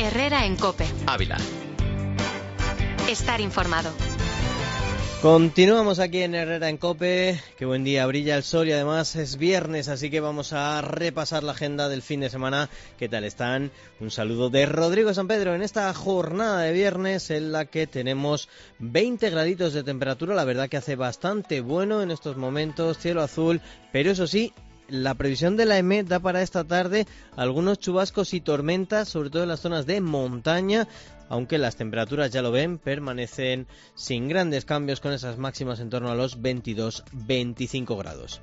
Herrera en COPE. Ávila. Estar informado. Continuamos aquí en Herrera en COPE. Qué buen día, brilla el sol y además es viernes, así que vamos a repasar la agenda del fin de semana. ¿Qué tal están? Un saludo de Rodrigo San Pedro en esta jornada de viernes en la que tenemos 20 graditos de temperatura. La verdad que hace bastante bueno en estos momentos, cielo azul, pero eso sí, la previsión de la EMET da para esta tarde algunos chubascos y tormentas, sobre todo en las zonas de montaña, aunque las temperaturas, ya lo ven, permanecen sin grandes cambios con esas máximas en torno a los 22-25 grados.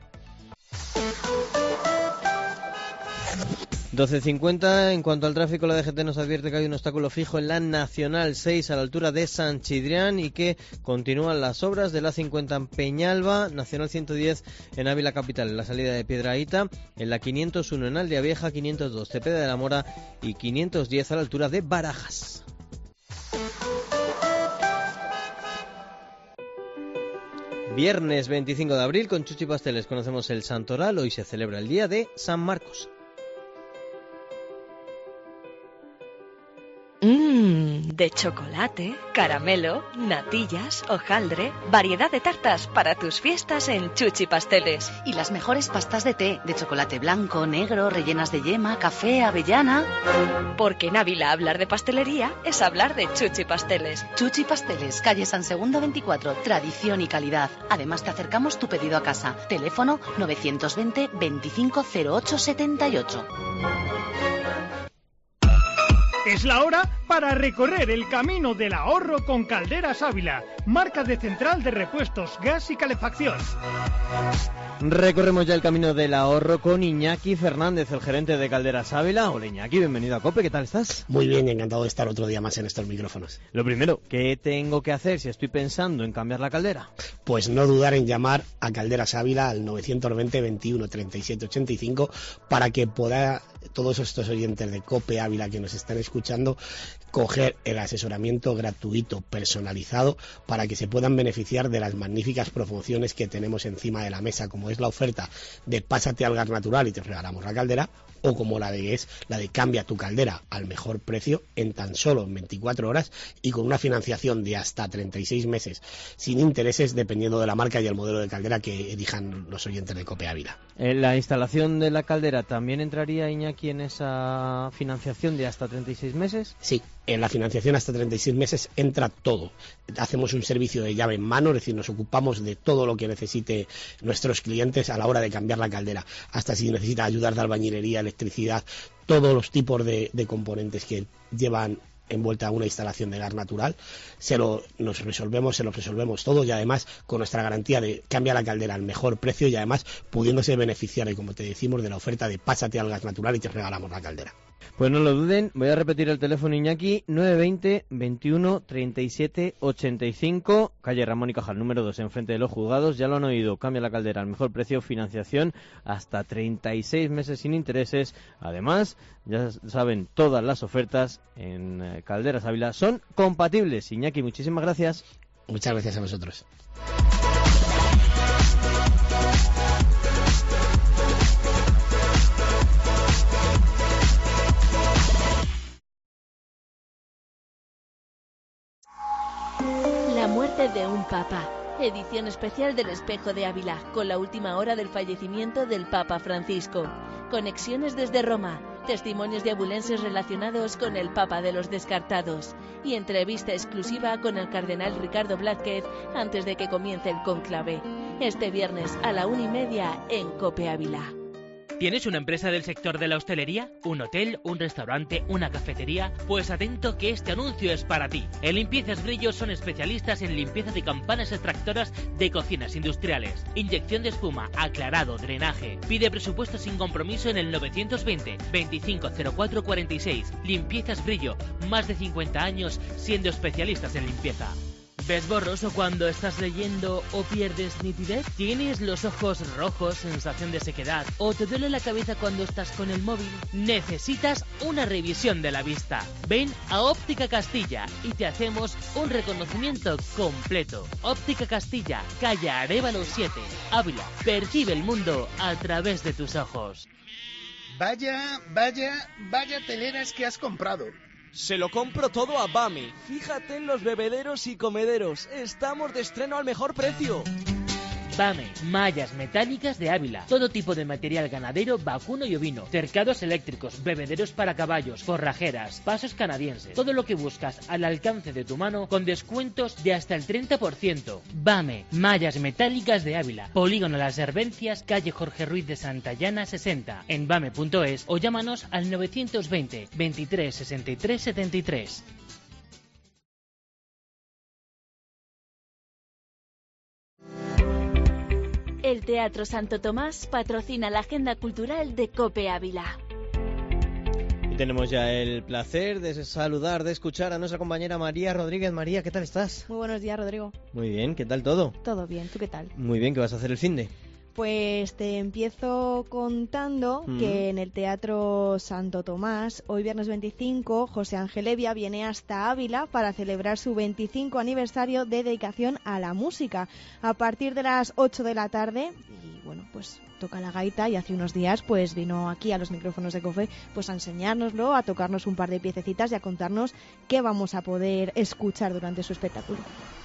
12:50, en cuanto al tráfico, la DGT nos advierte que hay un obstáculo fijo en la Nacional 6 a la altura de San Chidrián y que continúan las obras de la 50 en Peñalba, Nacional 110 en Ávila Capital, en la salida de Piedrahíta, en la 501 en Aldea Vieja, 502 Cepeda de la Mora y 510 a la altura de Barajas. Viernes 25 de abril, con Chuchi Pasteles conocemos el Santoral. Hoy se celebra el Día de San Marcos. De chocolate, caramelo, natillas, hojaldre, variedad de tartas para tus fiestas en Chuchi Pasteles. Y las mejores pastas de té, de chocolate blanco, negro, rellenas de yema, café, avellana. Porque en Ávila hablar de pastelería es hablar de Chuchi Pasteles. Chuchi Pasteles, calle San Segundo 24, tradición y calidad. Además te acercamos tu pedido a casa. Teléfono 920 25 08 78. Es la hora para recorrer el camino del ahorro con Calderas Ávila, marca de central de repuestos, gas y calefacción. Recorremos ya el camino del ahorro con Iñaki Fernández, el gerente de Calderas Ávila. Hola Iñaki, bienvenido a COPE, ¿qué tal estás? Muy bien, encantado de estar otro día más en estos micrófonos. Lo primero, ¿qué tengo que hacer si estoy pensando en cambiar la caldera? Pues no dudar en llamar a Calderas Ávila al 920 21 37 85 para que pueda todos estos oyentes de COPE Ávila que nos están escuchando coger el asesoramiento gratuito personalizado para que se puedan beneficiar de las magníficas promociones que tenemos encima de la mesa, como es la oferta de pásate al gas natural y te regalamos la caldera, o como la de cambia tu caldera al mejor precio en tan solo 24 horas y con una financiación de hasta 36 meses sin intereses dependiendo de la marca y el modelo de caldera que elijan los oyentes de COPE Ávila. ¿La instalación de la caldera también entraría, Iñaki, en esa financiación de hasta 36 meses? Sí, en la financiación hasta 36 meses entra todo. Hacemos un servicio de llave en mano, es decir, nos ocupamos de todo lo que necesite nuestros clientes a la hora de cambiar la caldera, hasta si necesita ayudas de albañilería, electricidad, todos los tipos de componentes que llevan envuelta a una instalación de gas natural, se los resolvemos todo y además con nuestra garantía de cambia la caldera al mejor precio y además pudiéndose beneficiar, y como te decimos, de la oferta de pásate al gas natural y te regalamos la caldera. Pues no lo duden, voy a repetir el teléfono, Iñaki, 920 21 37 85, calle Ramón y Cajal, número 2, enfrente de los juzgados. Ya lo han oído, cambia la caldera al mejor precio, financiación hasta 36 meses sin intereses. Además, ya saben, todas las ofertas en Calderas Ávila son compatibles. Iñaki, muchísimas gracias. Muchas gracias a vosotros. La muerte de un papa. Edición especial del Espejo de Ávila, con la última hora del fallecimiento del Papa Francisco. Conexiones desde Roma, testimonios de abulenses relacionados con el Papa de los Descartados y entrevista exclusiva con el cardenal Ricardo Blázquez antes de que comience el cónclave. Este viernes a la 1:30 en COPE Ávila. ¿Tienes una empresa del sector de la hostelería? ¿Un hotel? ¿Un restaurante? ¿Una cafetería? Pues atento que este anuncio es para ti. En Limpiezas Brillo son especialistas en limpieza de campanas extractoras de cocinas industriales, inyección de espuma, aclarado, drenaje. Pide presupuesto sin compromiso en el 920 25 04 46. Limpiezas Brillo, más de 50 años siendo especialistas en limpieza. ¿Ves borroso cuando estás leyendo o pierdes nitidez? ¿Tienes los ojos rojos, sensación de sequedad? ¿O te duele la cabeza cuando estás con el móvil? Necesitas una revisión de la vista. Ven a Óptica Castilla y te hacemos un reconocimiento completo. Óptica Castilla, calle Arévalo 7, Ávila. Percibe el mundo a través de tus ojos. Vaya teleras que has comprado. Se lo compro todo a BAME. Fíjate en los bebederos y comederos. Estamos de estreno al mejor precio. BAME, mallas metálicas de Ávila, todo tipo de material ganadero, vacuno y ovino, cercados eléctricos, bebederos para caballos, forrajeras, pasos canadienses, todo lo que buscas al alcance de tu mano con descuentos de hasta el 30%. BAME, mallas metálicas de Ávila, Polígono Las Herbencias, calle Jorge Ruiz de Santayana 60, en bame.es o llámanos al 920 23 63 73. El Teatro Santo Tomás patrocina la agenda cultural de COPE Ávila. Y tenemos ya el placer de saludar, de escuchar a nuestra compañera María Rodríguez. María, ¿qué tal estás? Muy buenos días, Rodrigo. Muy bien, ¿qué tal todo? Todo bien, ¿tú qué tal? Muy bien, ¿qué vas a hacer el finde? Pues te empiezo contando que en el Teatro Santo Tomás, hoy viernes 25, José Ángel Evia viene hasta Ávila para celebrar su 25 aniversario de dedicación a la música. A partir de las 8 de la tarde, y bueno, pues toca la gaita, y hace unos días pues vino aquí a los micrófonos de COPE pues a enseñárnoslo, a tocarnos un par de piececitas y a contarnos qué vamos a poder escuchar durante su espectáculo.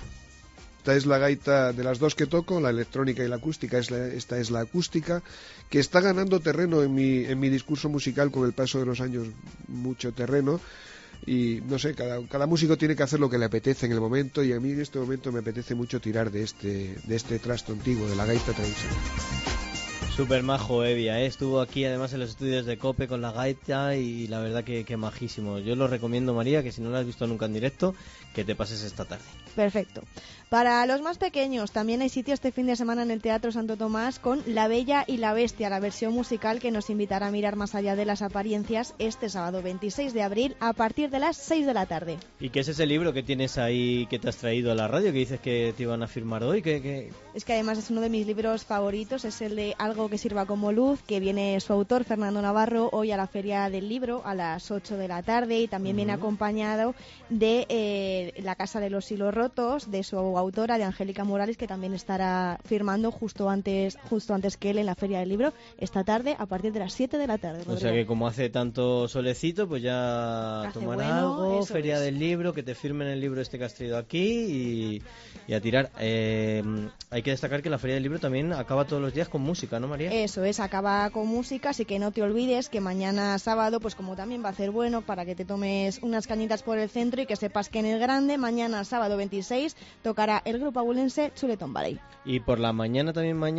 Esta es la gaita de las dos que toco, la electrónica y la acústica. Esta es la acústica, que está ganando terreno en mi discurso musical con el paso de los años, mucho terreno. Y no sé, cada músico tiene que hacer lo que le apetece en el momento, y a mí en este momento me apetece mucho tirar de este trasto antiguo, de la gaita tradicional. Súper majo Evia, ¿eh? Estuvo aquí además en los estudios de COPE con la gaita y la verdad que majísimo. Yo lo recomiendo, María, que si no lo has visto nunca en directo, que te pases esta tarde. Perfecto. Para los más pequeños también hay sitio este fin de semana en el Teatro Santo Tomás con La Bella y la Bestia, la versión musical que nos invitará a mirar más allá de las apariencias este sábado 26 de abril a partir de las 6 de la tarde. ¿Y qué es ese libro que tienes ahí que te has traído a la radio, que dices que te iban a firmar hoy? Es que además es uno de mis libros favoritos, es el de Algo que sirva como luz, que viene su autor Fernando Navarro hoy a la Feria del Libro a las 8 de la tarde, y también viene acompañado de La Casa de los Hilos Rotos, de su autora, de Angélica Morales, que también estará firmando justo antes que él en la Feria del Libro esta tarde a partir de las 7 de la tarde. Rodrigo. O sea que como hace tanto solecito, pues ya tomar algo, Feria del Libro, que te firmen el libro este que has traído aquí y a tirar. Hay que destacar que la Feria del Libro también acaba todos los días con música, ¿no, María? Eso es, acaba con música, así que no te olvides que mañana sábado, pues como también va a ser bueno para que te tomes unas cañitas por el centro, y que sepas que en el Grande, mañana sábado 26, tocará el grupo abulense Chuletón Valley. Y por la mañana,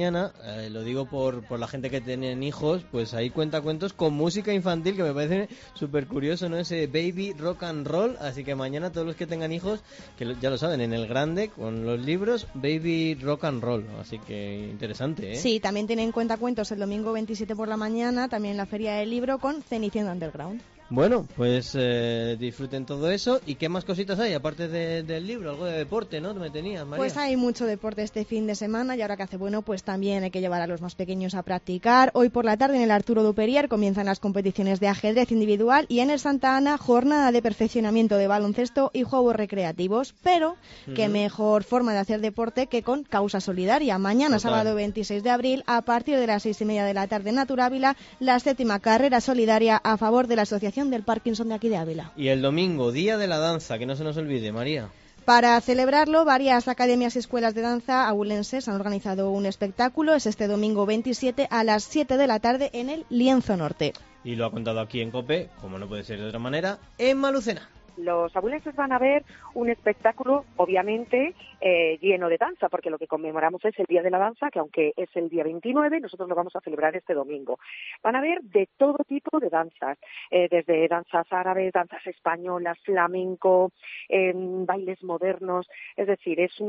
lo digo por la gente que tienen hijos, pues ahí cuenta cuentos con música infantil, que me parece súper curioso, ¿no? Ese Baby Rock and Roll, así que mañana todos los que tengan hijos, que ya lo saben, en el Grande, con los libros, Baby Rock and Roll, así que interesante, ¿eh? Sí, también tienen cuentacuentos el domingo 27 por la mañana, también en la Feria del Libro con Cenicienta Underground. Bueno, pues disfruten todo eso. ¿Y qué más cositas hay, aparte del libro? Algo de deporte, ¿no? Me tenías, María. Pues hay mucho deporte este fin de semana, y ahora que hace bueno, pues también hay que llevar a los más pequeños a practicar. Hoy por la tarde en el Arturo Duperier comienzan las competiciones de ajedrez individual, y en el Santa Ana jornada de perfeccionamiento de baloncesto y juegos recreativos. Pero qué mejor forma de hacer deporte que con causa solidaria. Mañana, sábado 26 de abril, a partir de las 6:30 de la tarde en Naturávila, la 7ª carrera solidaria a favor de la Asociación del Parkinson de aquí de Ávila. Y el domingo, Día de la Danza, que no se nos olvide, María. Para celebrarlo, varias academias y escuelas de danza abulenses han organizado un espectáculo. Es este domingo 27 a las 7 de la tarde en el Lienzo Norte. Y lo ha contado aquí en COPE, como no puede ser de otra manera, en Malucena. Los abulenses van a ver un espectáculo, obviamente, lleno de danza, porque lo que conmemoramos es el Día de la Danza, que aunque es el día 29, nosotros lo vamos a celebrar este domingo. Van a ver de todo tipo de danzas, desde danzas árabes, danzas españolas, flamenco, bailes modernos, es decir, es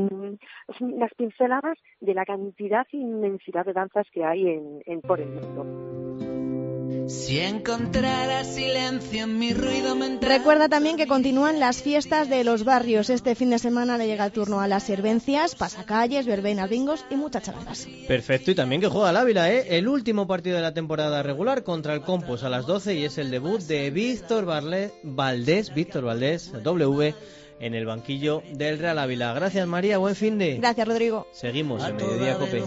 unas pinceladas de la cantidad e inmensidad de danzas que hay por el mundo. Si encontrara silencio en mi ruido mental. Recuerda también que continúan las fiestas de los barrios. Este fin de semana le llega el turno a las Herbencias, pasacalles, verbenas, bingos y muchas charadas. Perfecto, y también que juega el Ávila, ¿eh? El último partido de la temporada regular contra el Compos a las 12, y es el debut de Víctor Valdés, W, en el banquillo del Real Ávila. Gracias, María, buen finde. Gracias, Rodrigo. Seguimos en Mediodía COPE.